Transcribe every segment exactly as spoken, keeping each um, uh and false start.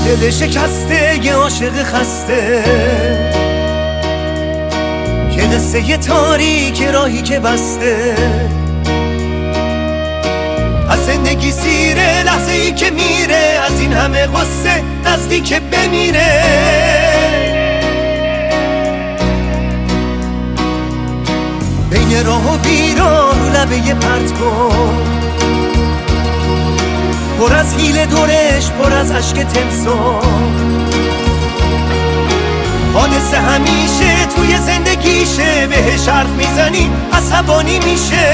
دل شکسته یه عاشق خسته، یه قصه یه تاریک راهی که بسته، از زندگی سیره لحظه ای که میره، از این همه قصه نزدیک بمیره. بین راه و بیراه رو لبه یه پرت کن، پر از حیله دورش، پر از عشق تمسان. حادثه همیشه توی زندگیشه، بهش حرف میزنی عصبانی میشه.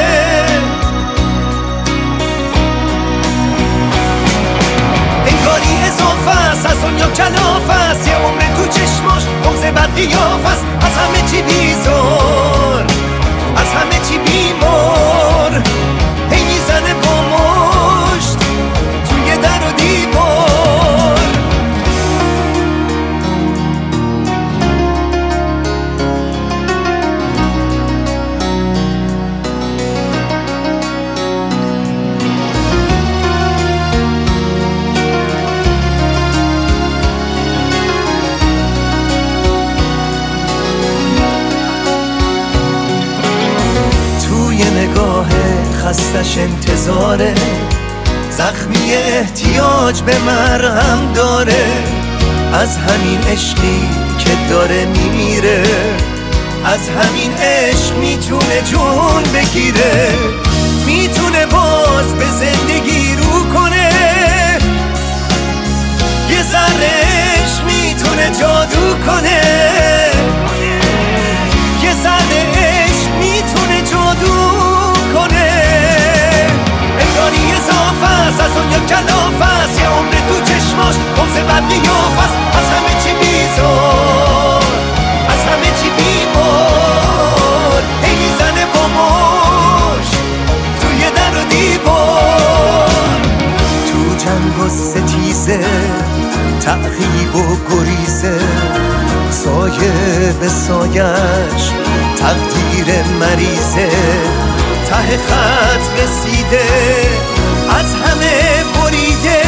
انگاری اضافه است، از دنیا کلافه است، یه عمر تو چشماش بغض بد قیافه است. از همه چی بیزار، از همه چی بیمار، هی میزنه با مشت توی در و دیوار. نگاه خستش انتظاره، زخمی احتیاج به مرهم داره. از همین عشقی که داره میمیره، از همین عشق میتونه جون بگیره. میتونه باز به زندگی رو کنه، یه ذره عشق میتونه جادو کنه، یه ذره عشق میتونه جادو کنه. انگاری اضافه است، از دنیا کلافه است، یه عمر تو چشماش بغض بد قیافه است. از همه چی بیزار، از همه چی بیمار، هی میزنه با مشت توی در و دیوار. تو جنگ و ستیزه، تعقیب و گریزه، سایه به سایش تقدیر مریضه. ته خط رسیده، از همه بریده.